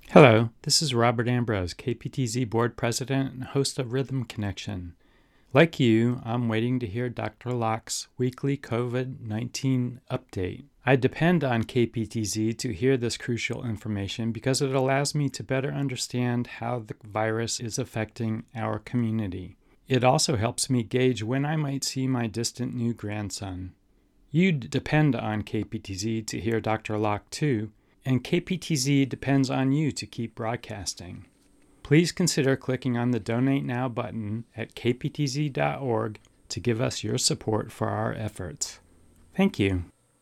Hello, this is Robert Ambrose, KPTZ Board President and host of Rhythm Connection. Like you, I'm waiting to hear Dr. Locke's weekly COVID 19 update. I depend on KPTZ to hear this crucial information because it allows me to better understand how the virus is affecting our community. It also helps me gauge when I might see my distant new grandson. You depend on KPTZ to hear Dr. Locke too, and KPTZ depends on you to keep broadcasting. Please consider clicking on the Donate Now button at kptz.org to give us your support for our efforts. Thank you.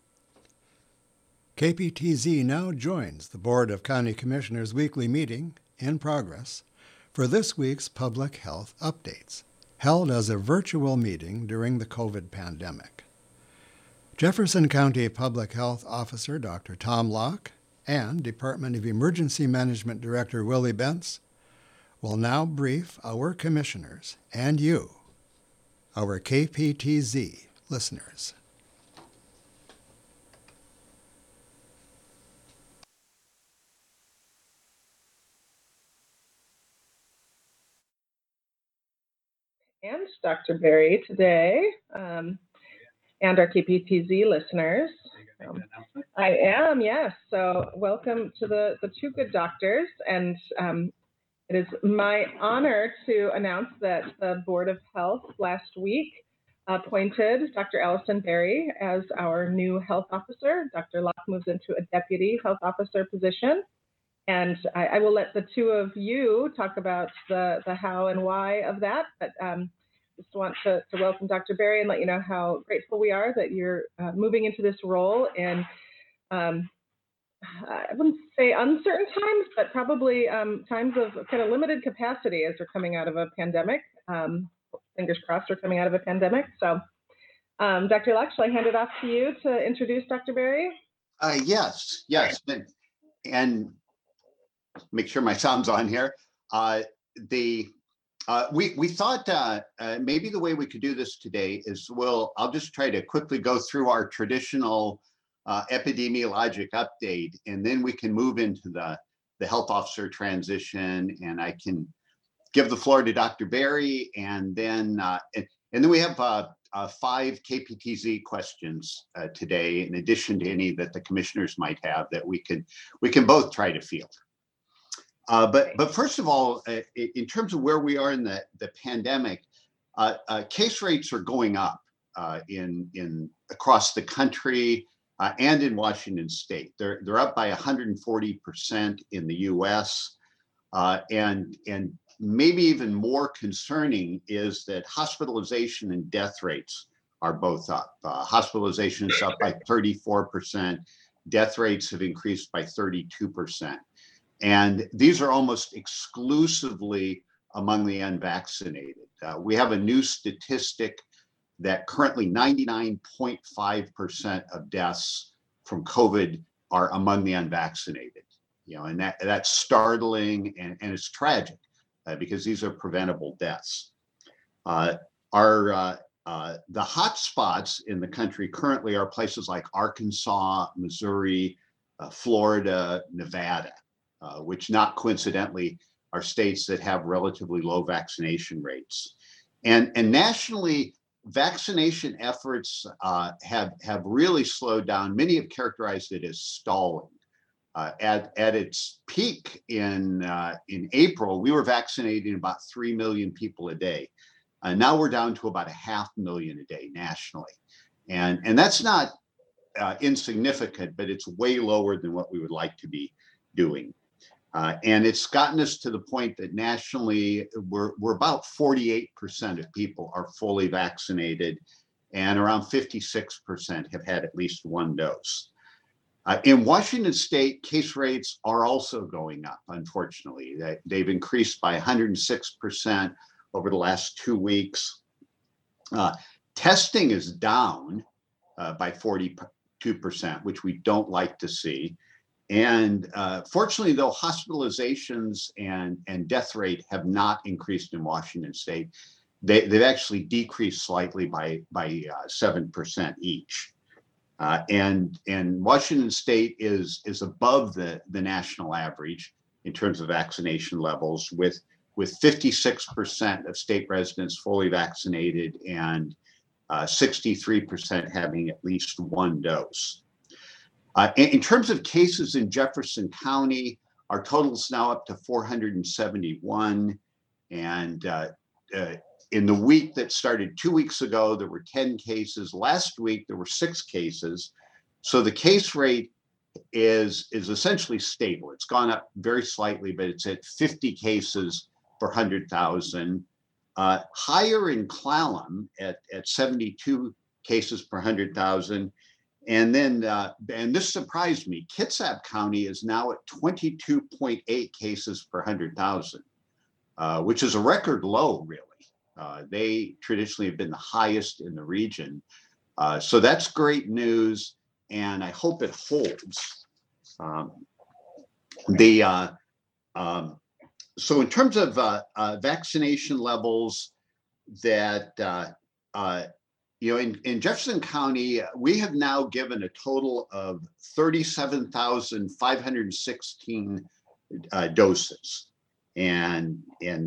KPTZ now joins the Board of County Commissioners' weekly meeting, in progress, for this week's public health updates, held as a virtual meeting during the COVID pandemic. Jefferson County Public Health Officer Dr. Tom Locke and Department of Emergency Management Director Willie Bentz will now brief our commissioners and you, our KPTZ listeners. And Dr. Berry today, and our KPTZ listeners. I am, yes. So welcome to the two good doctors. And it is my honor to announce that the Board of Health last week appointed Dr. Allison Berry as our new health officer. Dr. Locke moves into a deputy health officer position. And I will let the two of you talk about the how and why of that. But just want to welcome Dr. Berry and let you know how grateful we are that you're moving into this role in, I wouldn't say uncertain times, but probably times of kind of limited capacity as we're coming out of a pandemic. Fingers crossed we're coming out of a pandemic. So Dr. Locke, shall I hand it off to you to introduce Dr. Berry? Yes. And make sure my sound's on here. We thought maybe the way we could do this today is I'll just try to quickly go through our traditional epidemiologic update, and then we can move into the health officer transition, and I can give the floor to Dr. Berry, and then we have 5 KPTZ questions today, in addition to any that the commissioners might have that we can both try to field. But first of all, in terms of where we are in the pandemic, case rates are going up in across the country and in Washington State. They're up by 140% in the U.S. And maybe even more concerning is that hospitalization and death rates are both up. Hospitalization is up by 34%. Death rates have increased by 32%. And these are almost exclusively among the unvaccinated. We have a new statistic that currently 99.5% of deaths from COVID are among the unvaccinated. And that's startling and it's tragic because these are preventable deaths. The hot spots in the country currently are places like Arkansas, Missouri, Florida, Nevada. Which not coincidentally are states that have relatively low vaccination rates. And nationally, vaccination efforts have really slowed down. Many have characterized it as stalling. At its peak in April, we were vaccinating about 3 million people a day. Now we're down to about 500,000 a day nationally. And that's not insignificant, but it's way lower than what we would like to be doing. And it's gotten us to the point that nationally, we're about 48% of people are fully vaccinated, and around 56% have had at least one dose. In Washington State, case rates are also going up, unfortunately. They've increased by 106% over the last 2 weeks. Testing is down by 42%, which we don't like to see. And fortunately, though, hospitalizations and death rate have not increased in Washington State. They've actually decreased slightly by 7% each. And Washington State is above the national average in terms of vaccination levels, with 56% of state residents fully vaccinated and 63% having at least one dose. In terms of cases in Jefferson County, our total is now up to 471. And in the week that started 2 weeks ago, there were 10 cases. Last week, there were 6 cases. So the case rate is essentially stable. It's gone up very slightly, but it's at 50 cases per 100,000. Higher in Clallam at 72 cases per 100,000. And then, and this surprised me, Kitsap County is now at 22.8 cases per 100,000, which is a record low, really. They traditionally have been the highest in the region. So that's great news, and I hope it holds. So in terms of vaccination levels, that in Jefferson County, we have now given a total of 37,516 doses, and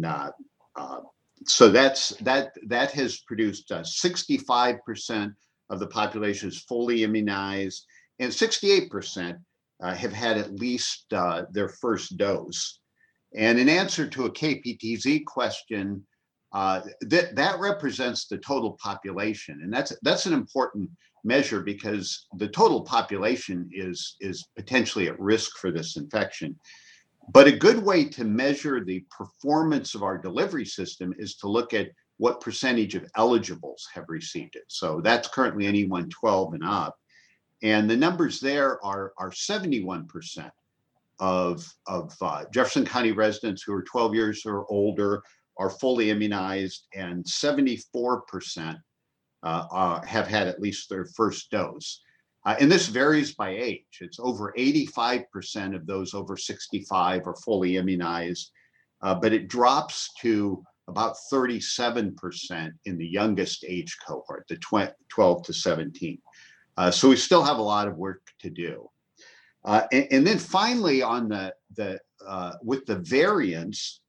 so that has produced 65% of the population is fully immunized, and 68% have had at least their first dose. And in answer to a KPTZ question, that represents the total population, and that's an important measure because the total population is potentially at risk for this infection. But a good way to measure the performance of our delivery system is to look at what percentage of eligibles have received it. So that's currently anyone 12 and up, and the numbers there are 71% of Jefferson County residents who are 12 years or older are fully immunized, and 74% have had at least their first dose. And this varies by age. It's over 85% of those over 65 are fully immunized, but it drops to about 37% in the youngest age cohort, the 12 to 17. So we still have a lot of work to do. And then finally, on with the variants,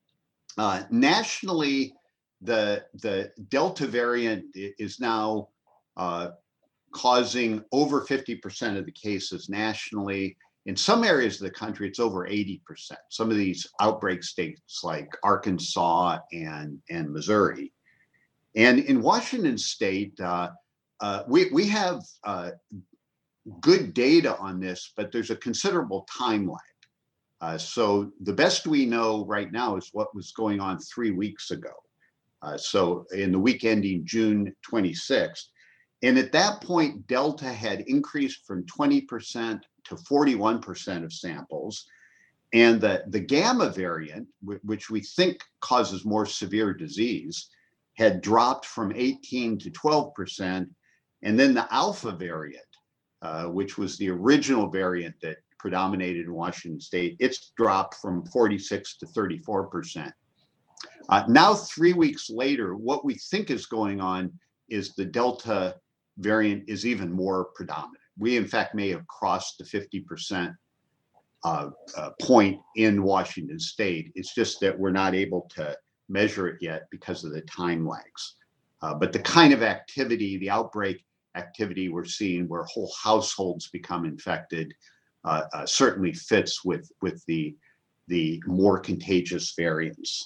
nationally, the Delta variant is now causing over 50% of the cases nationally. In some areas of the country, it's over 80%. Some of these outbreak states like Arkansas and Missouri. And in Washington State, we have good data on this, but there's a considerable time lag. So the best we know right now is what was going on 3 weeks ago. So in the week ending June 26th. And at that point, Delta had increased from 20% to 41% of samples. And the Gamma variant, which we think causes more severe disease, had dropped from 18 to 12%. And then the Alpha variant, which was the original variant that predominated in Washington State, it's dropped from 46 to 34%. Now, 3 weeks later, what we think is going on is the Delta variant is even more predominant. We, in fact, may have crossed the 50% point in Washington State. It's just that we're not able to measure it yet because of the time lags. But the kind of activity, the outbreak activity we're seeing where whole households become infected certainly fits with the more contagious variants.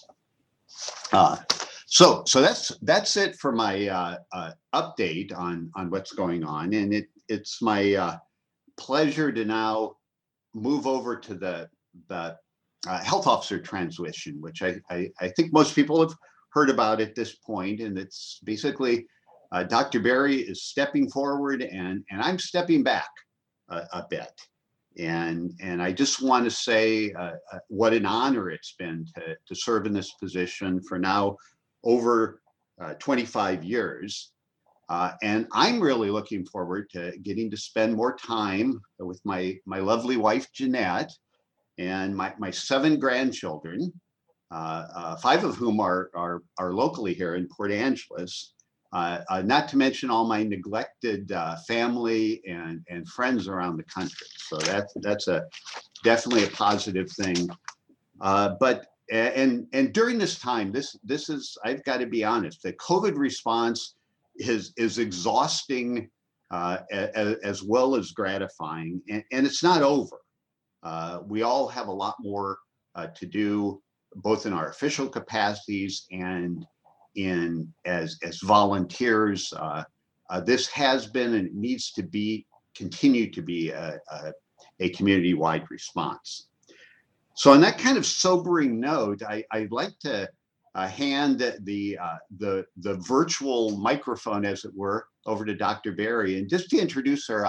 So that's it for my update on what's going on, and it's my pleasure to now move over to the health officer transition, which I think most people have heard about at this point, and it's basically Dr. Berry is stepping forward and I'm stepping back a bit. And I just want to say what an honor it's been to serve in this position for now over 25 years. And I'm really looking forward to getting to spend more time with my lovely wife, Jeanette, and my 7 grandchildren, 5 of whom are locally here in Port Angeles. Not to mention all my neglected family and friends around the country. So that's definitely a positive thing And during this time, this is, I've got to be honest, the COVID response is exhausting as well as gratifying, and it's not over. We all have a lot more to do, both in our official capacities and in as volunteers. This has been and needs to continue to be a community-wide response. So on that kind of sobering note, I'd like to hand the virtual microphone, as it were, over to Dr. Berry. And just to introduce her,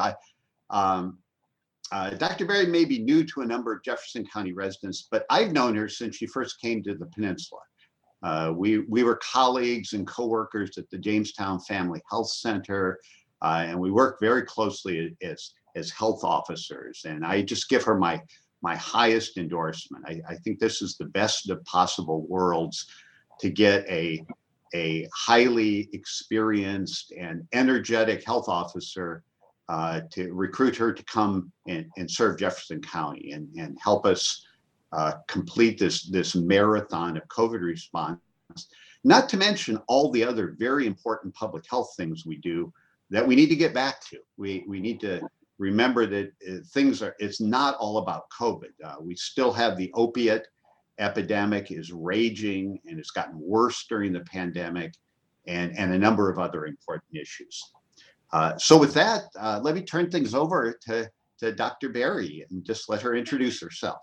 Dr. Berry may be new to a number of Jefferson County residents, but I've known her since she first came to the peninsula. We were colleagues and coworkers at the Jamestown Family Health Center, and we worked very closely as health officers. And I just give her my highest endorsement. I think this is the best of possible worlds to get a highly experienced and energetic health officer to recruit her to come and serve Jefferson County and help us complete this marathon of COVID response, not to mention all the other very important public health things we do that we need to get back to. We need to remember that it's not all about COVID. We still have the opiate epidemic is raging, and it's gotten worse during the pandemic, and a number of other important issues. So with that, let me turn things over to Dr. Berry and just let her introduce herself.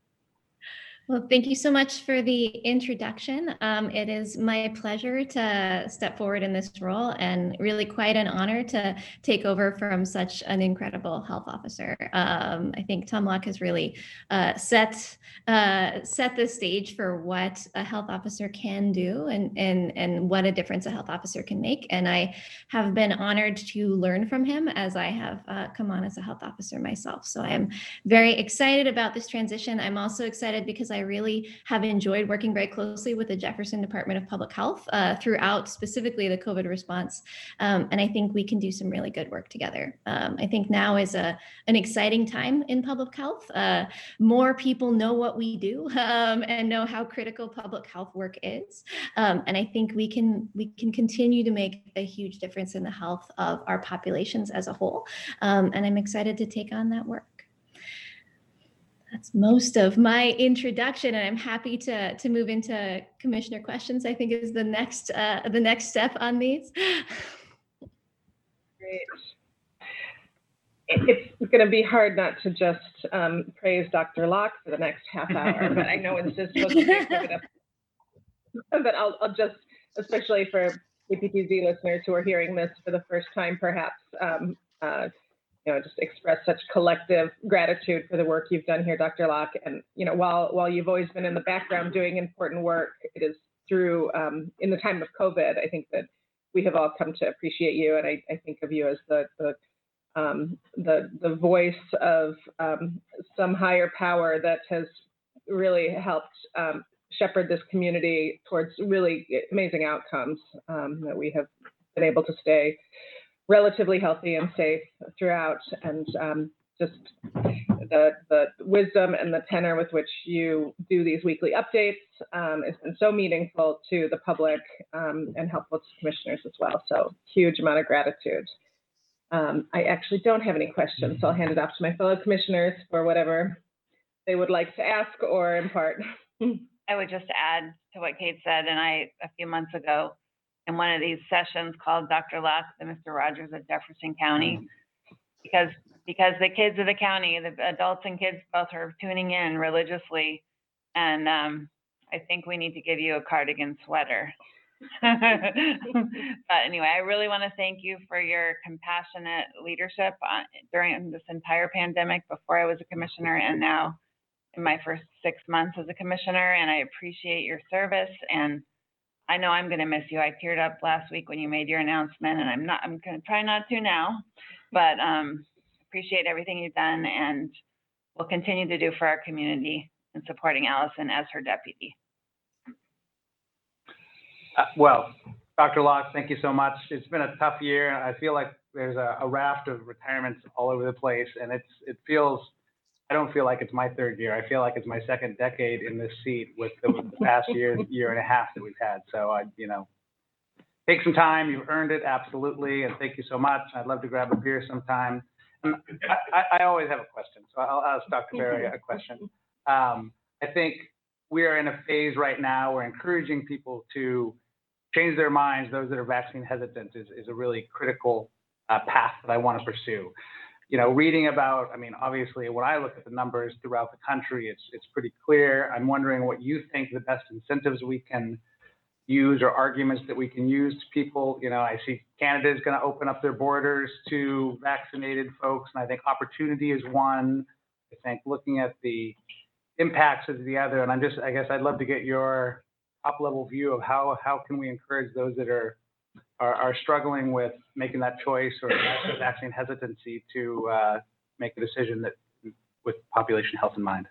Well, thank you so much for the introduction. It is my pleasure to step forward in this role, and really quite an honor to take over from such an incredible health officer. I think Tom Locke has really set the stage for what a health officer can do and what a difference a health officer can make. And I have been honored to learn from him as I have come on as a health officer myself. So I am very excited about this transition. I'm also excited because I really have enjoyed working very closely with the Jefferson Department of Public Health throughout specifically the COVID response. And I think we can do some really good work together. I think now is an exciting time in public health. More people know what we do and know how critical public health work is. And I think we can continue to make a huge difference in the health of our populations as a whole. And I'm excited to take on that work. That's most of my introduction, and I'm happy to move into commissioner questions. I think is the next step on these. Great. It's going to be hard not to just praise Dr. Locke for the next half hour, but I know it's just supposed to be COVID. But I'll just, especially for KPTZ listeners who are hearing this for the first time, perhaps. Just express such collective gratitude for the work you've done here, Dr. Locke. And, while you've always been in the background doing important work, it is through, in the time of COVID, I think that we have all come to appreciate you. And I think of you as the voice of some higher power that has really helped shepherd this community towards really amazing outcomes, that we have been able to stay relatively healthy and safe throughout, and just the wisdom and the tenor with which you do these weekly updates has been so meaningful to the public and helpful to commissioners as well. So huge amount of gratitude. I actually don't have any questions, so I'll hand it off to my fellow commissioners for whatever they would like to ask or impart. I would just add to what Kate said, and a few months ago, in one of these sessions called Dr. Locke, the Mr. Rogers of Jefferson County, because the kids of the county, the adults and kids both are tuning in religiously. And I think we need to give you a cardigan sweater. But anyway, I really want to thank you for your compassionate leadership during this entire pandemic, before I was a commissioner and now in my first 6 months as a commissioner. And I appreciate your service, and I know I'm going to miss you. I teared up last week when you made your announcement, and I'm going to try not to now, but appreciate everything you've done and will continue to do for our community in supporting Allison as her deputy. Well, Dr. Locke, thank you so much. It's been a tough year. I feel like there's a raft of retirements all over the place, and it feels I don't feel like it's my third year. I feel like it's my second decade in this seat with the past year and a half that we've had. So take some time. You've earned it, absolutely, and thank you so much. I'd love to grab a beer sometime. And I always have a question, so I'll ask Dr. Berry a question. I think we are in a phase right now where encouraging people to change their minds, those that are vaccine hesitant, is a really critical path that I want to pursue. Reading about, obviously, when I look at the numbers throughout the country, it's pretty clear. I'm wondering what you think the best incentives we can use or arguments that we can use to people. I see Canada is going to open up their borders to vaccinated folks, and I think opportunity is one. I think looking at the impacts is the other, and I guess I'd love to get your top level view of how can we encourage those that are struggling with making that choice or vaccine hesitancy to make a decision that with population health in mind.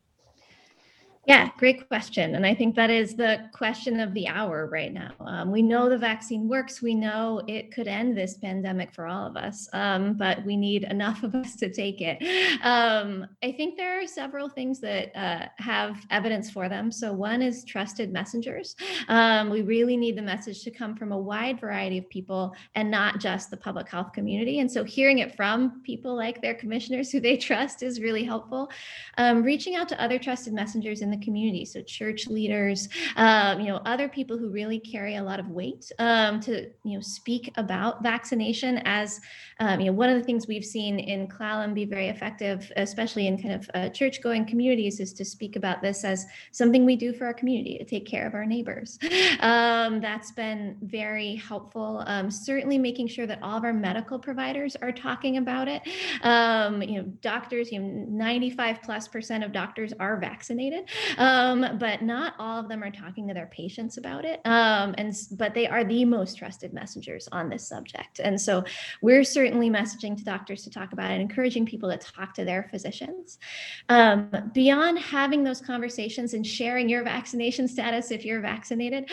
Yeah, great question. And I think that is the question of the hour right now. We know the vaccine works. We know it could end this pandemic for all of us, but we need enough of us to take it. I think there are several things that have evidence for them. So one is trusted messengers. We really need the message to come from a wide variety of people and not just the public health community. And so hearing it from people like their commissioners who they trust is really helpful. Reaching out to other trusted messengers in the community, so church leaders, other people who really carry a lot of weight to speak about vaccination. As one of the things we've seen in Clallam be very effective, especially in kind of church-going communities, is to speak about this as something we do for our community, to take care of our neighbors. That's been very helpful. Certainly making sure that all of our medical providers are talking about it. Doctors, 95+% of doctors are vaccinated. But not all of them are talking to their patients about it. But they are the most trusted messengers on this subject. And so we're certainly messaging to doctors to talk about it, encouraging people to talk to their physicians. Beyond having those conversations and sharing your vaccination status if you're vaccinated,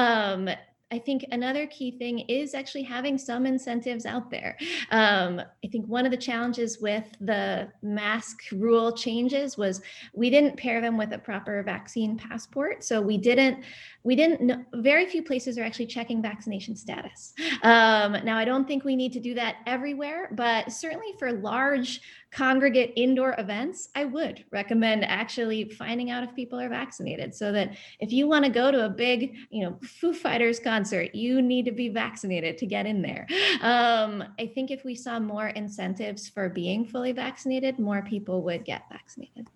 I think another key thing is actually having some incentives out there. I think one of the challenges with the mask rule changes was we didn't pair them with a proper vaccine passport. So we didn't know, very few places are actually checking vaccination status. Now, I don't think we need to do that everywhere, but certainly for large congregate indoor events, I would recommend actually finding out if people are vaccinated, so that if you want to go to a big, Foo Fighters concert, you need to be vaccinated to get in there. I think if we saw more incentives for being fully vaccinated, more people would get vaccinated.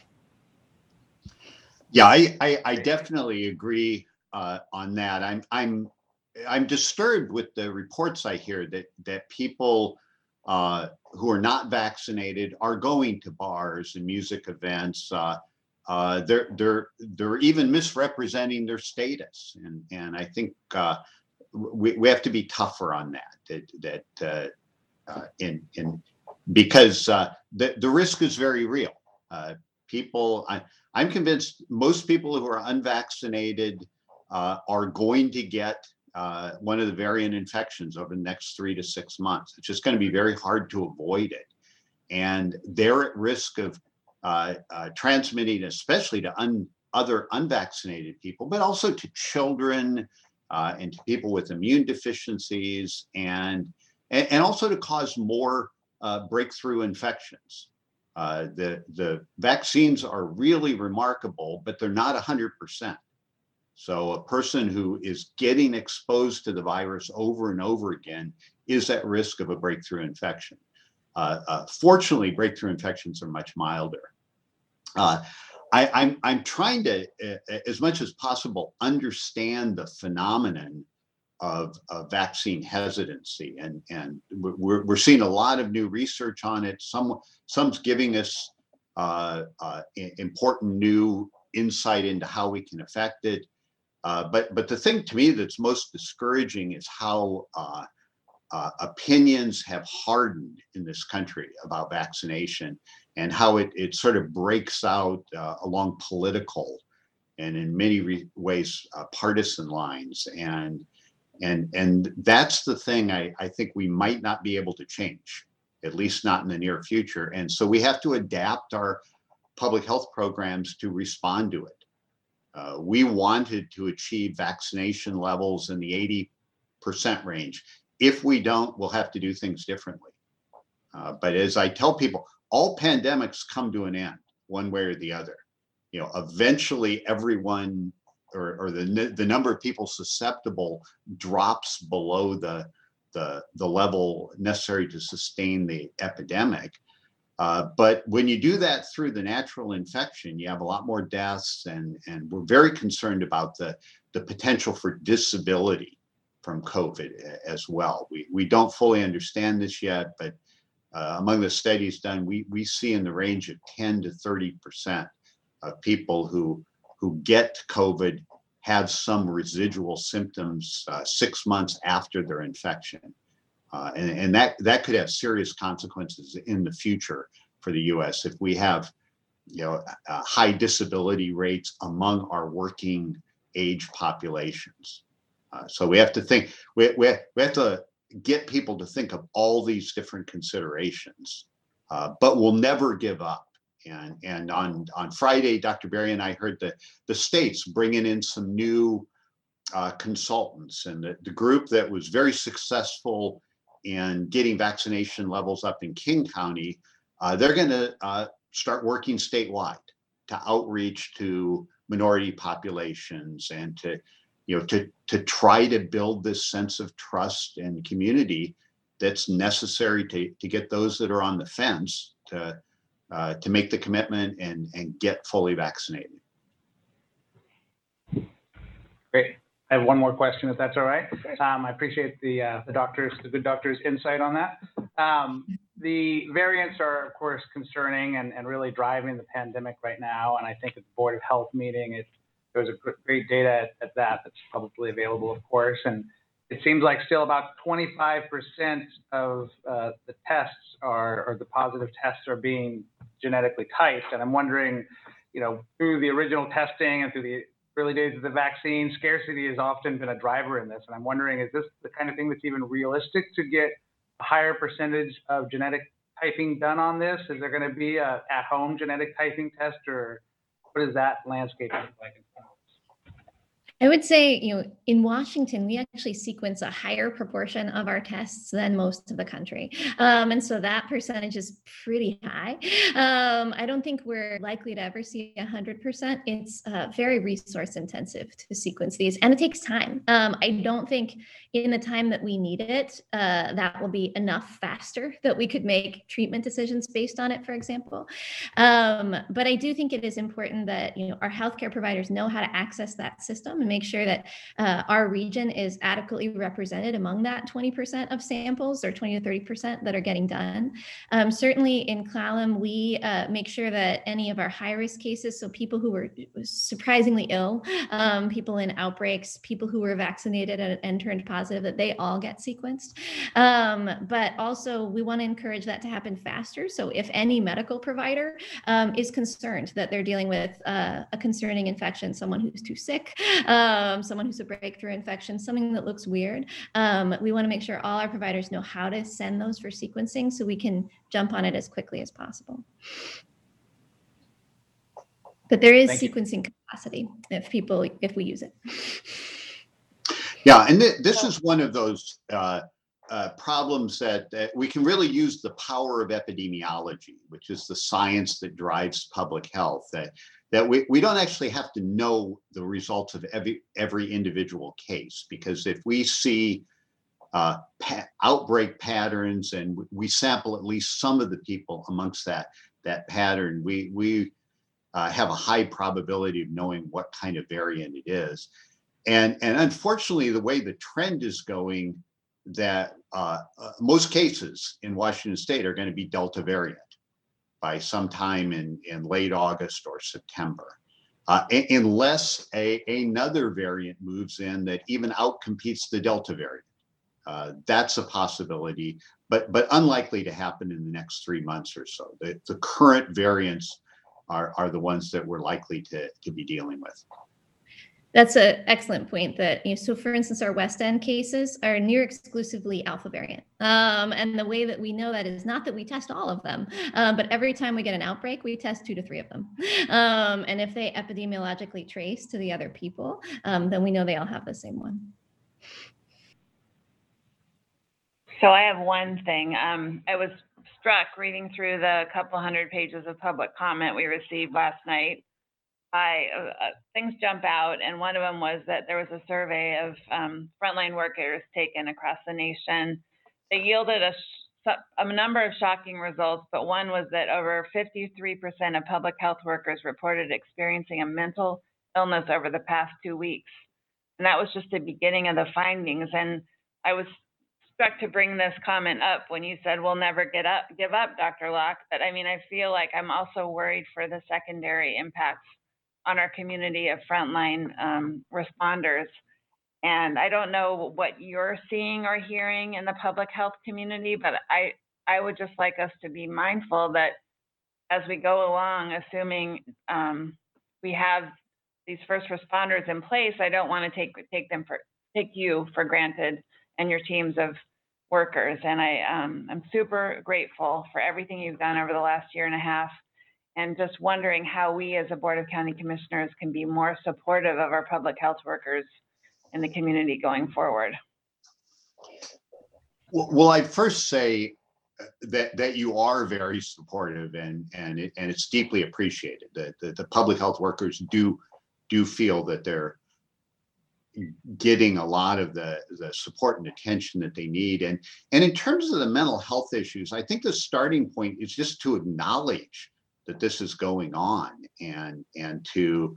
Yeah, I definitely agree on that. I'm disturbed with the reports I hear that people who are not vaccinated are going to bars and music events. They're even misrepresenting their status, and I think we have to be tougher on that. Because the risk is very real. I'm convinced most people who are unvaccinated are going to get one of the variant infections over the next 3 to 6 months. It's just going to be very hard to avoid it. And they're at risk of transmitting, especially to other unvaccinated people, but also to children and to people with immune deficiencies, and also to cause more breakthrough infections. The vaccines are really remarkable, but they're not 100%. So a person who is getting exposed to the virus over and over again is at risk of a breakthrough infection. Fortunately, breakthrough infections are much milder. I'm trying to, as much as possible, understand the phenomenon of vaccine hesitancy, and we're seeing a lot of new research on it. Some's giving us important new insight into how we can affect it. But the thing to me that's most discouraging is how opinions have hardened in this country about vaccination, and how it sort of breaks out along political and in many ways partisan lines. And that's the thing I think we might not be able to change. at least not in the near future. And so we have to adapt our public health programs to respond to it. We wanted to achieve vaccination levels in the 80% range. If we don't, we'll have to do things differently. But as I tell people, all pandemics come to an end one way or the other. You know, eventually everyone or the number of people susceptible drops below the level necessary to sustain the epidemic. But when you do that through the natural infection, you have a lot more deaths, and we're very concerned about the potential for disability from COVID as well. We don't fully understand this yet, but among the studies done, we see in the range of 10 to 30% of people who get COVID have some residual symptoms 6 months after their infection. And that could have serious consequences in the future for the U.S. if we have, high disability rates among our working age populations. So we have to think. We have to get people to think of all these different considerations, but we'll never give up. And on Friday, Dr. Berry and I heard the states bringing in some new consultants, and the group that was very successful in getting vaccination levels up in King County, they're going to start working statewide to outreach to minority populations and to try to build this sense of trust and community that's necessary to get those that are on the fence to make the commitment and get fully vaccinated. Great. I have one more question, if that's all right. I appreciate the good doctor's insight on that. The variants are, of course, concerning and really driving the pandemic right now. And I think at the Board of Health meeting, there was a great data at that's publicly available, of course. And it seems like still about 25% of the tests or the positive tests are being genetically typed. And I'm wondering, through the original testing and through the early days of the vaccine, scarcity has often been a driver in this. And I'm wondering, is this the kind of thing that's even realistic to get a higher percentage of genetic typing done on this? Is there going to be a at-home genetic typing test, or what does that landscape look like in front of us? I would say, in Washington, we actually sequence a higher proportion of our tests than most of the country. And so that percentage is pretty high. I don't think we're likely to ever see 100%. It's very resource intensive to sequence these, and it takes time. I don't think in the time that we need it, that will be enough faster that we could make treatment decisions based on it, for example. But I do think it is important that, our healthcare providers know how to access that system and make sure that our region is adequately represented among that 20% of samples, or 20 to 30% that are getting done. Certainly in Clallam, we make sure that any of our high-risk cases, so people who were surprisingly ill, people in outbreaks, people who were vaccinated and turned positive, that they all get sequenced. But also we want to encourage that to happen faster. So if any medical provider is concerned that they're dealing with a concerning infection, someone who's too sick, someone who's a breakthrough infection, something that looks weird, we want to make sure all our providers know how to send those for sequencing so we can jump on it as quickly as possible. But there is sequencing capacity if we use it. Yeah, and this is one of those problems that we can really use the power of epidemiology, which is the science that drives public health, that we don't actually have to know the results of every individual case, because if we see outbreak patterns and we sample at least some of the people amongst that pattern, we have a high probability of knowing what kind of variant it is. And unfortunately, the way the trend is going, that most cases in Washington State are going to be Delta variant by sometime in late August or September, unless another variant moves in that even outcompetes the Delta variant. That's a possibility, but unlikely to happen in the next 3 months or so. The current variants are the ones that we're likely to be dealing with. That's an excellent point. That, so for instance, our West End cases are near exclusively alpha variant, and the way that we know that is not that we test all of them, but every time we get an outbreak, we test 2 to 3 of them, and if they epidemiologically trace to the other people, then we know they all have the same one. So I have one thing. I was struck reading through the couple hundred pages of public comment we received last night. Things jump out, and one of them was that there was a survey of frontline workers taken across the nation that yielded a number of shocking results, but one was that over 53% of public health workers reported experiencing a mental illness over the past 2 weeks. And that was just the beginning of the findings. And I was struck to bring this comment up when you said we'll never give up, Dr. Locke. But I mean, I feel like I'm also worried for the secondary impacts on our community of frontline responders. And I don't know what you're seeing or hearing in the public health community, but I would just like us to be mindful that as we go along, assuming we have these first responders in place, I don't want to take you for granted and your teams of workers. And I'm super grateful for everything you've done over the last year and a half, and just wondering how we as a Board of County Commissioners can be more supportive of our public health workers in the community going forward. Well, I'd first say that you are very supportive, and it's deeply appreciated that the public health workers do feel that they're getting a lot of the support and attention that they need. And in terms of the mental health issues, I think the starting point is just to acknowledge that this is going on, and to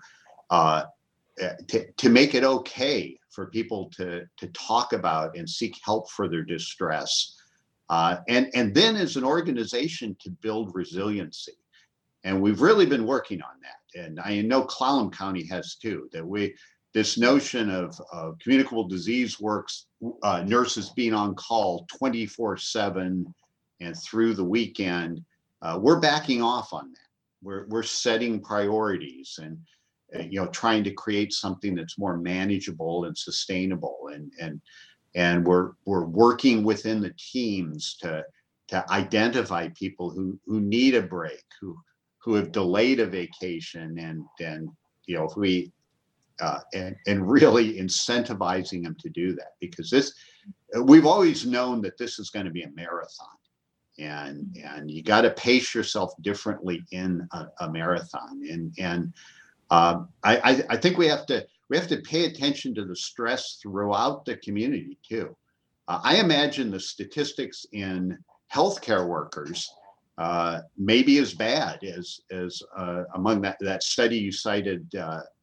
make it okay for people to talk about and seek help for their distress, and then as an organization to build resiliency. And we've really been working on that, and I know Clallam County has too. This notion of communicable disease works, nurses being on call 24/7 and through the weekend. We're backing off on that. We're setting priorities and trying to create something that's more manageable and sustainable, and we're working within the teams to identify people who need a break, who have delayed a vacation, and if we and really incentivizing them to do that, because we've always known that this is going to be a marathon, and you got to pace yourself differently in a marathon. And I think we have to pay attention to the stress throughout the community too. I imagine the statistics in healthcare workers may be as bad as among that study you cited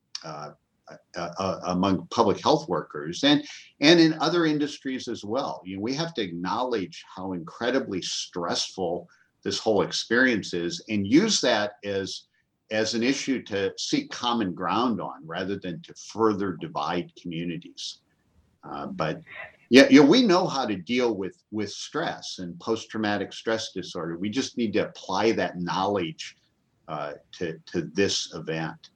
among public health workers, and in other industries as well. We have to acknowledge how incredibly stressful this whole experience is, and use that as an issue to seek common ground on, rather than to further divide communities. But we know how to deal with stress and post-traumatic stress disorder. We just need to apply that knowledge to this event.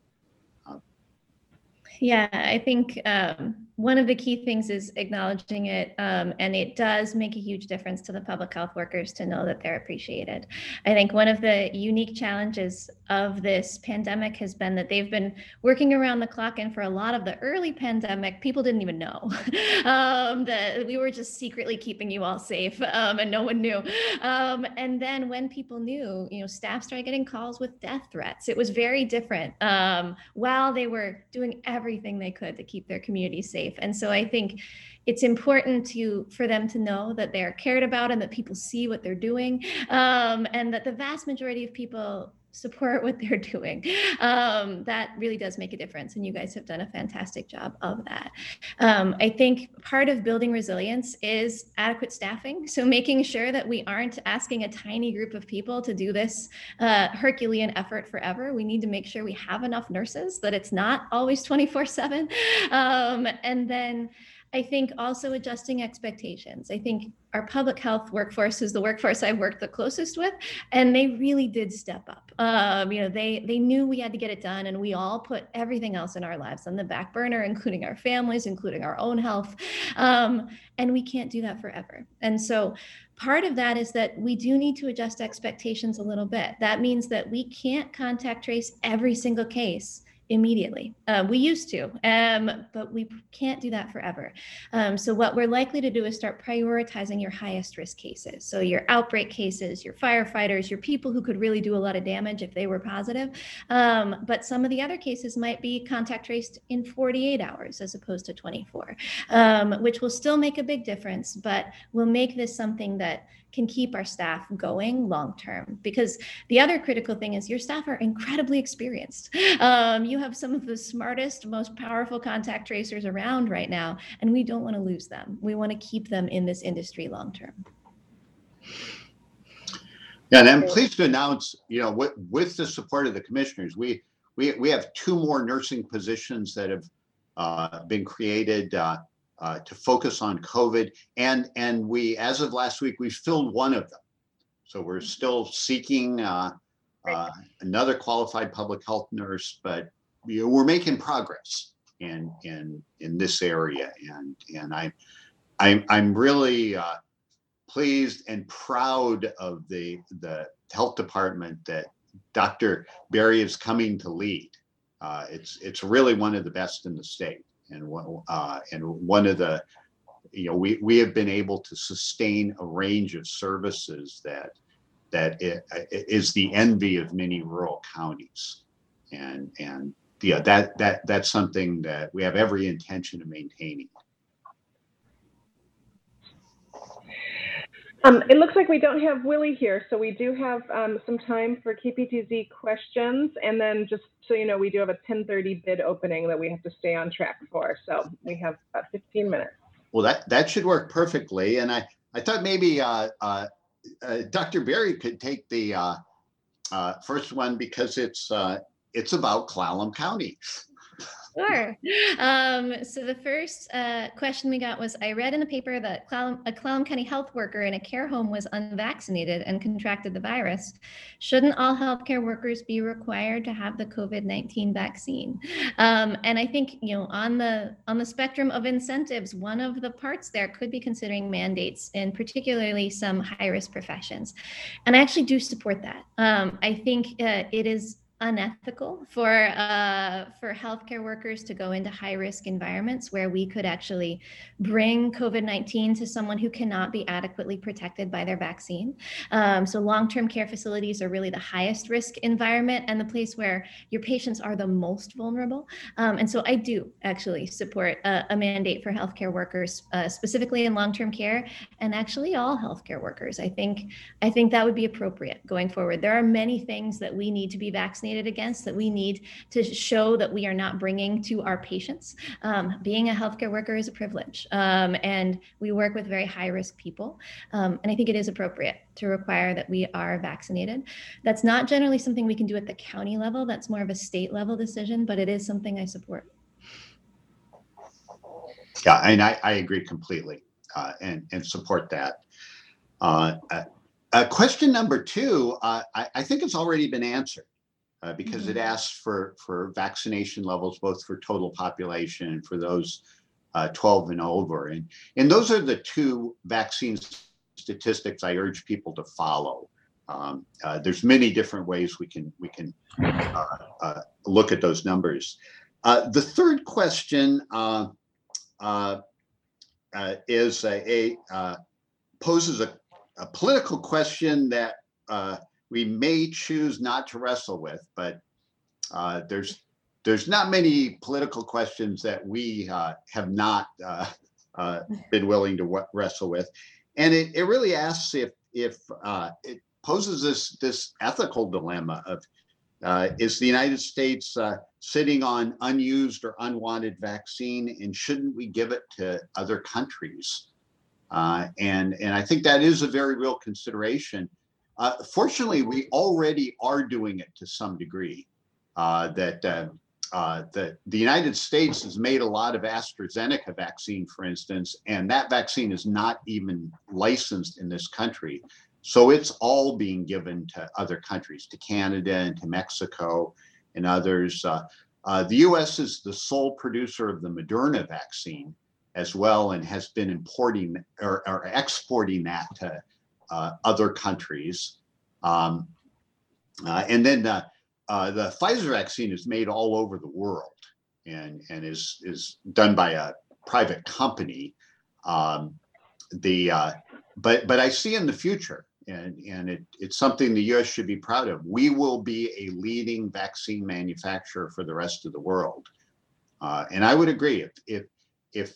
Yeah, I think one of the key things is acknowledging it, and it does make a huge difference to the public health workers to know that they're appreciated. I think one of the unique challenges of this pandemic has been that they've been working around the clock, and for a lot of the early pandemic, people didn't even know that we were just secretly keeping you all safe, and no one knew. And then when people knew, staff started getting calls with death threats. It was very different while they were doing everything they could to keep their community safe. And so I think it's important for them to know that they're cared about, and that people see what they're doing, and that the vast majority of people support what they're doing. That really does make a difference, and you guys have done a fantastic job of that. I think part of building resilience is adequate staffing. So making sure that we aren't asking a tiny group of people to do this Herculean effort forever. We need to make sure we have enough nurses, that it's not always 24/7. And then I think also adjusting expectations. I think our public health workforce is the workforce I've worked the closest with, and they really did step up. They knew we had to get it done, and we all put everything else in our lives on the back burner, including our families, including our own health. And we can't do that forever. And so part of that is that we do need to adjust expectations a little bit. That means that we can't contact trace every single case immediately. We used to, but we can't do that forever. So what we're likely to do is start prioritizing your highest risk cases. So your outbreak cases, your firefighters, your people who could really do a lot of damage if they were positive. But some of the other cases might be contact traced in 48 hours as opposed to 24, which will still make a big difference, but will make this something that can keep our staff going long term. Because the other critical thing is your staff are incredibly experienced. You have some of the smartest, most powerful contact tracers around right now, and we don't want to lose them. We want to keep them in this industry long term. Yeah, and I'm pleased to announce, with the support of the commissioners, we have 2 more nursing positions that have been created to focus on COVID, and we, as of last week, we filled 1 of them. So we're still seeking another qualified public health nurse, but we're making progress in this area, and I'm really pleased and proud of the health department that Dr. Berry is coming to lead. It's really one of the best in the state. And one of the, we have been able to sustain a range of services that is the envy of many rural counties, and that's something that we have every intention of maintaining. It looks like we don't have Willie here, so we do have some time for KPTZ questions, and then just so you know, we do have a 10:30 bid opening that we have to stay on track for, so we have about 15 minutes. Well, that should work perfectly, and I thought maybe Dr. Berry could take the first one, because it's about Clallam County. Sure. So the first question we got was, I read in the paper that a Clallam County health worker in a care home was unvaccinated and contracted the virus. Shouldn't all healthcare workers be required to have the COVID-19 vaccine? And I think, on the spectrum of incentives, one of the parts there could be considering mandates in particularly some high-risk professions. And I actually do support that. I think it is unethical for healthcare workers to go into high-risk environments where we could actually bring COVID-19 to someone who cannot be adequately protected by their vaccine. So long-term care facilities are really the highest risk environment and the place where your patients are the most vulnerable. And so I do actually support a mandate for healthcare workers, specifically in long-term care, and actually all healthcare workers. I think that would be appropriate going forward. There are many things that we need to be vaccinated against, that we need to show that we are not bringing to our patients. Being a healthcare worker is a privilege, and we work with very high-risk people. And I think it is appropriate to require that we are vaccinated. That's not generally something we can do at the county level. That's more of a state level decision, but it is something I support. Yeah, and I agree completely, and support that. Question number 2, I think it's already been answered. Because it asks for vaccination levels, both for total population and for those 12 and over. And those are the 2 vaccine statistics I urge people to follow. There's many different ways we can look at those numbers. The third question poses a political question that we may choose not to wrestle with, but there's not many political questions that we have not been willing to wrestle with, and it really asks if it poses this ethical dilemma of is the United States sitting on unused or unwanted vaccine, and shouldn't we give it to other countries? And I think that is a very real consideration. Fortunately, we already are doing it to some degree. the United States has made a lot of AstraZeneca vaccine, for instance, and that vaccine is not even licensed in this country. So it's all being given to other countries, to Canada and to Mexico and others. The US is the sole producer of the Moderna vaccine as well, and has been importing or exporting that to other countries. And then the Pfizer vaccine is made all over the world and is done by a private company. But I see in the future, and it's something the U.S. should be proud of, we will be a leading vaccine manufacturer for the rest of the world. And I would agree, if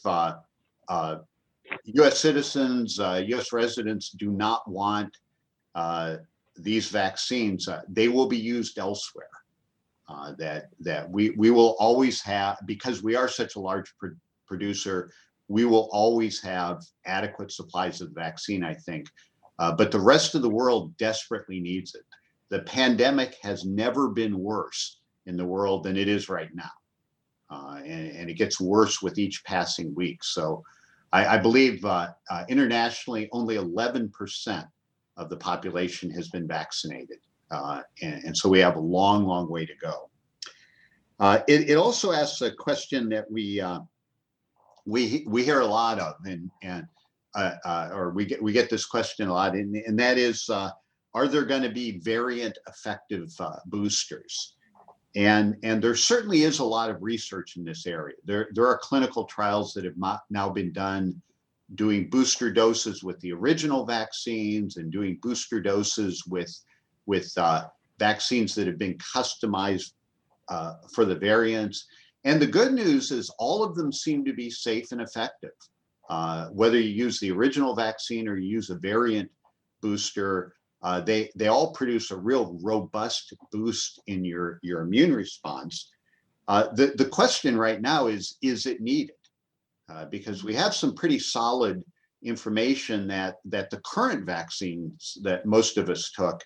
U.S. citizens, U.S. residents do not want these vaccines, they will be used elsewhere. That we will always have, because we are such a large producer, we will always have adequate supplies of the vaccine, I think. But the rest of the world desperately needs it. The pandemic has never been worse in the world than it is right now. And it gets worse with each passing week. So I believe internationally, only 11% of the population has been vaccinated. And so we have a long, long way to go. It also asks a question that we hear a lot of, or we get this question a lot, and that is, are there going to be variant effective boosters? And there certainly is a lot of research in this area. There are clinical trials that have now been done doing booster doses with the original vaccines and doing booster doses with vaccines that have been customized for the variants. And the good news is all of them seem to be safe and effective. Whether you use the original vaccine or you use a variant booster, they all produce a real robust boost in your immune response. The question right now is it needed? Because we have some pretty solid information that the current vaccines that most of us took,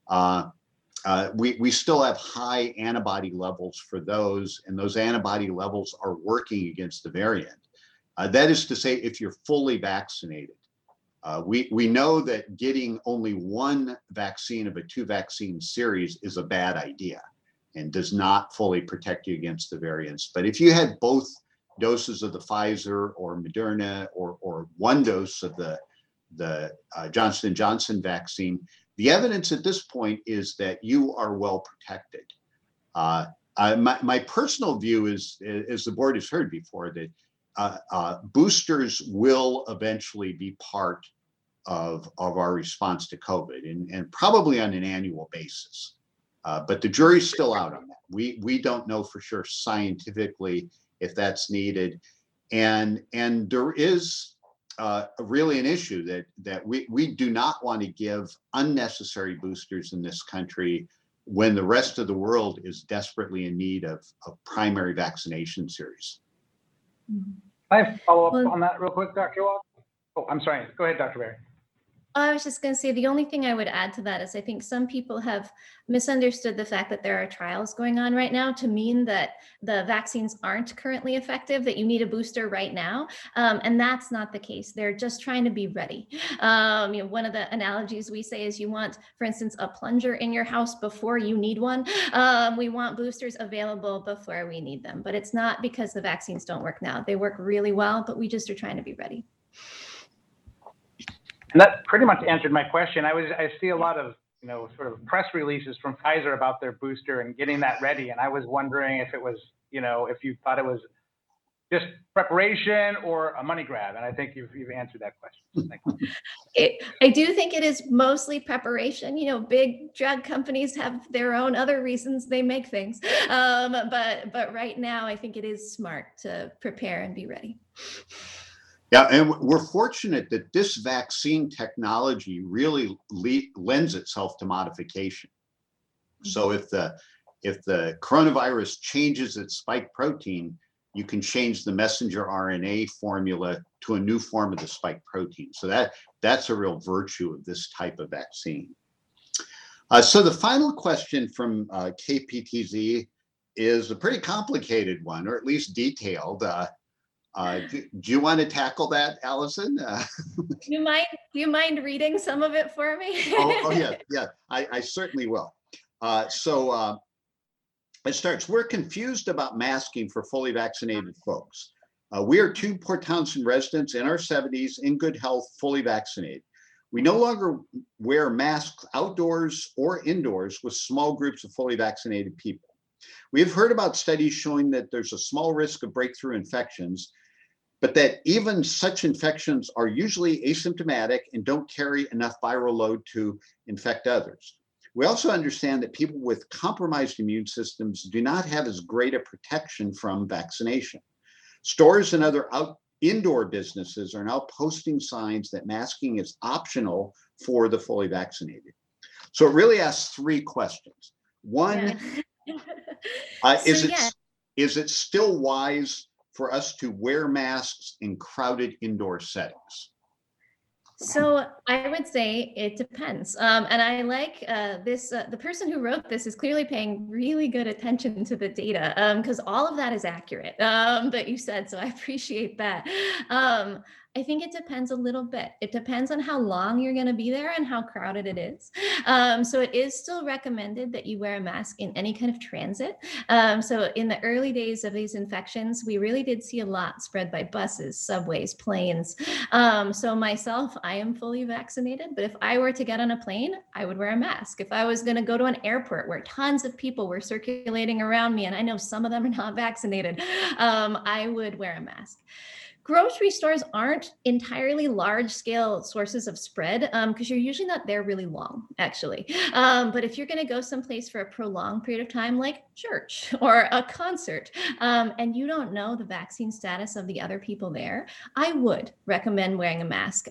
we still have high antibody levels for those, and those antibody levels are working against the variant. That is to say, if you're fully vaccinated. We know that getting only one vaccine of a 2-vaccine series is a bad idea and does not fully protect you against the variants. But if you had both doses of the Pfizer or Moderna or one dose of the Johnson & Johnson vaccine, the evidence at this point is that you are well protected. My personal view is, as the board has heard before, that boosters will eventually be part of our response to COVID, and probably on an annual basis. But the jury's still out on that. We don't know for sure scientifically if that's needed. And there is really an issue that we do not want to give unnecessary boosters in this country when the rest of the world is desperately in need of primary vaccination series. Can I follow up on that real quick, Dr. Walk? Oh, I'm sorry. Go ahead, Dr. Berry. I was just going to say, the only thing I would add to that is I think some people have misunderstood the fact that there are trials going on right now to mean that the vaccines aren't currently effective, that you need a booster right now. And that's not the case. They're just trying to be ready. One of the analogies we say is you want, for instance, a plunger in your house before you need one. We want boosters available before we need them. But it's not because the vaccines don't work now. They work really well, but we just are trying to be ready. And that pretty much answered my question. I see a lot of, sort of press releases from Pfizer about their booster and getting that ready. And I was wondering if it was, if you thought it was just preparation or a money grab. And I think you've answered that question. Thank you. I do think it is mostly preparation. Big drug companies have their own other reasons they make things. But right now, I think it is smart to prepare and be ready. Yeah, and we're fortunate that this vaccine technology really lends itself to modification. So if the coronavirus changes its spike protein, you can change the messenger RNA formula to a new form of the spike protein. So that's a real virtue of this type of vaccine. So the final question from KPTZ is a pretty complicated one, or at least detailed. Do you want to tackle that, Allison? Do you mind reading some of it for me? Oh yeah, I certainly will. It starts, we're confused about masking for fully vaccinated folks. We are two Port Townsend residents in our 70s, in good health, fully vaccinated. We no longer wear masks outdoors or indoors with small groups of fully vaccinated people. We have heard about studies showing that there's a small risk of breakthrough infections, but that even such infections are usually asymptomatic and don't carry enough viral load to infect others. We also understand that people with compromised immune systems do not have as great a protection from vaccination. Stores and other indoor businesses are now posting signs that masking is optional for the fully vaccinated. So it really asks three questions. One, is it still wise for us to wear masks in crowded indoor settings? So I would say it depends. And I like this, the person who wrote this is clearly paying really good attention to the data because all of that is accurate that you said. So I appreciate that. I think it depends a little bit. It depends on how long you're going to be there and how crowded it is. So it is still recommended that you wear a mask in any kind of transit. So in the early days of these infections, we really did see a lot spread by buses, subways, planes. So myself, I am fully vaccinated, but if I were to get on a plane, I would wear a mask. If I was going to go to an airport where tons of people were circulating around me, and I know some of them are not vaccinated, I would wear a mask. Grocery stores aren't entirely large-scale sources of spread because you're usually not there really long, actually. But if you're going to go someplace for a prolonged period of time, like church or a concert, and you don't know the vaccine status of the other people there, I would recommend wearing a mask.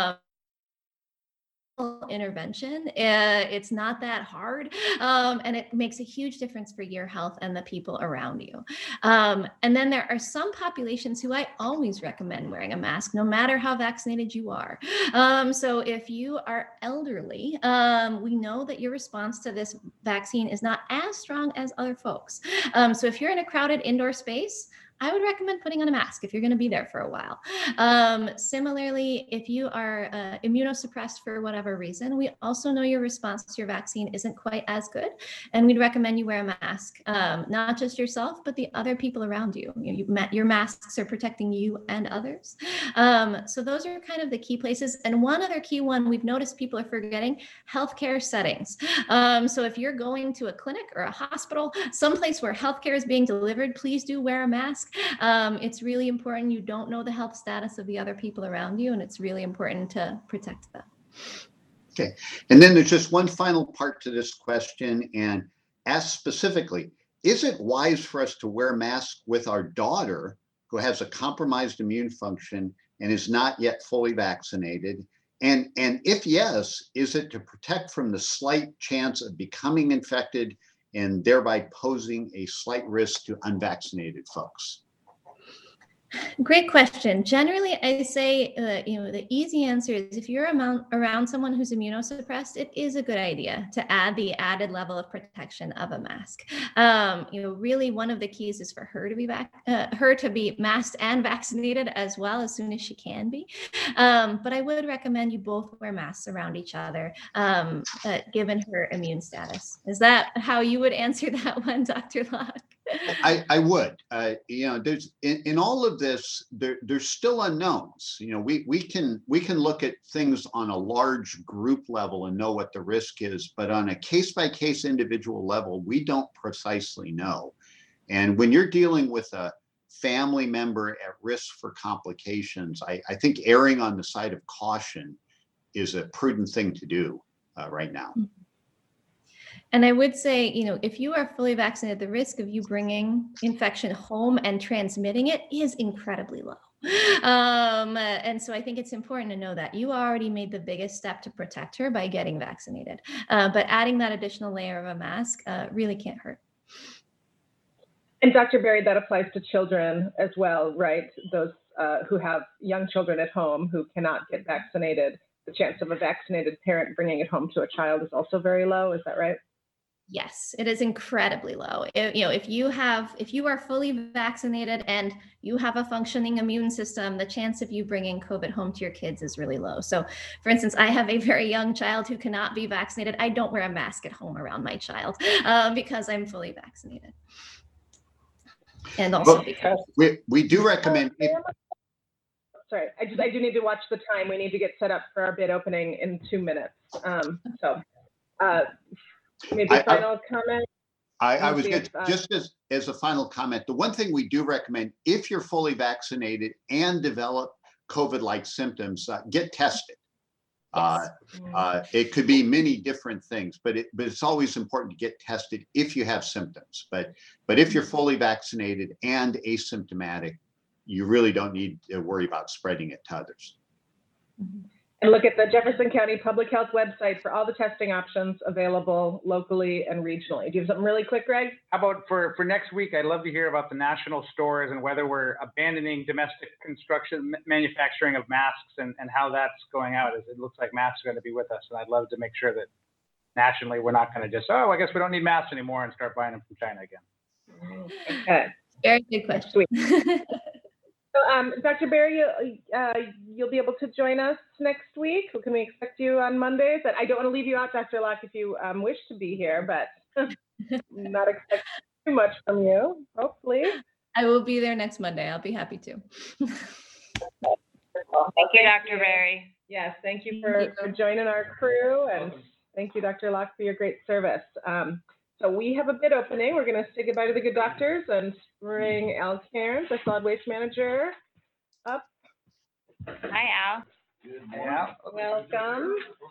Intervention. It's not that hard, and it makes a huge difference for your health and the people around you. And then there are some populations who I always recommend wearing a mask, no matter how vaccinated you are. So if you are elderly, we know that your response to this vaccine is not as strong as other folks. So if you're in a crowded indoor space, I would recommend putting on a mask if you're going to be there for a while. Similarly, if you are immunosuppressed for whatever reason, we also know your response to your vaccine isn't quite as good. And we'd recommend you wear a mask, not just yourself, but the other people around you. Your masks are protecting you and others. So those are kind of the key places. And one other key one we've noticed people are forgetting, healthcare settings. So if you're going to a clinic or a hospital, someplace where healthcare is being delivered, please do wear a mask. It's really important. You don't know the health status of the other people around you, and it's really important to protect them. Okay. And then there's just one final part to this question, and ask specifically, is it wise for us to wear masks with our daughter who has a compromised immune function and is not yet fully vaccinated? And if yes, is it to protect from the slight chance of becoming infected and thereby posing a slight risk to unvaccinated folks? Great question. Generally, I say the easy answer is if you're around someone who's immunosuppressed, it is a good idea to add the added level of protection of a mask. Really one of the keys is for her to be masked and vaccinated as well as soon as she can be. But I would recommend you both wear masks around each other, given her immune status. Is that how you would answer that one, Dr. Locke? I would. There's in all of this, there's still unknowns. We can look at things on a large group level and know what the risk is, but on a case-by-case individual level, we don't precisely know. And when you're dealing with a family member at risk for complications, I think erring on the side of caution is a prudent thing to do right now. And I would say, if you are fully vaccinated, the risk of you bringing infection home and transmitting it is incredibly low. And so I think it's important to know that you already made the biggest step to protect her by getting vaccinated. But adding that additional layer of a mask really can't hurt. And Dr. Berry, that applies to children as well, right? Those who have young children at home who cannot get vaccinated. The chance of a vaccinated parent bringing it home to a child is also very low. Is that right? Yes, it is incredibly low. If you are fully vaccinated and you have a functioning immune system, the chance of you bringing COVID home to your kids is really low. So, for instance, I have a very young child who cannot be vaccinated. I don't wear a mask at home around my child because I'm fully vaccinated. And also because we do recommend. Sorry, I do need to watch the time. We need to get set up for our bid opening in 2 minutes. Maybe final comment. I was good. Just as a final comment, the one thing we do recommend, if you're fully vaccinated and develop COVID-like symptoms, get tested. Yes. It could be many different things, but it's always important to get tested if you have symptoms. But if you're fully vaccinated and asymptomatic, you really don't need to worry about spreading it to others. And look at the Jefferson County Public Health website for all the testing options available locally and regionally. Do you have something really quick, Greg? How about for next week? I'd love to hear about the national stores and whether we're abandoning domestic manufacturing of masks and how that's going out. As it looks like masks are going to be with us, and I'd love to make sure that nationally we're not going to just, I guess we don't need masks anymore and start buying them from China again. Okay. Very good question. So, Dr. Berry, you'll be able to join us next week. Can we expect you on Mondays? I don't want to leave you out, Dr. Locke, if you wish to be here, but not expect too much from you, hopefully. I will be there next Monday. I'll be happy to. Thank you, Dr. Berry. Yes, thank you for joining our crew, and thank you, Dr. Locke, for your great service. So we have a bid opening. We're going to say goodbye to the good doctors and bring Al Cairns, our solid waste manager, up. Hi, Al. Yeah. Welcome.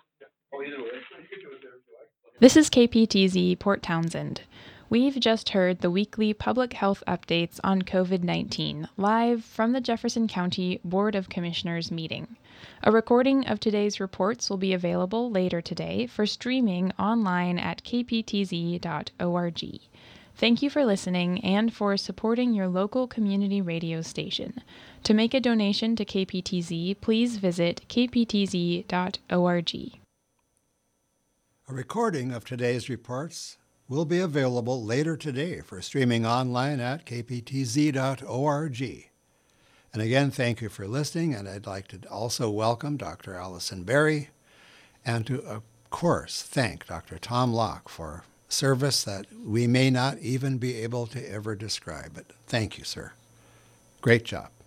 This is KPTZ Port Townsend. We've just heard the weekly public health updates on COVID-19 live from the Jefferson County Board of Commissioners meeting. A recording of today's reports will be available later today for streaming online at kptz.org. Thank you for listening and for supporting your local community radio station. To make a donation to KPTZ, please visit kptz.org. A recording of today's reports will be available later today for streaming online at kptz.org. And again, thank you for listening, and I'd like to also welcome Dr. Allison Berry, and to, of course, thank Dr. Tom Locke for service that we may not even be able to ever describe. But thank you, sir. Great job.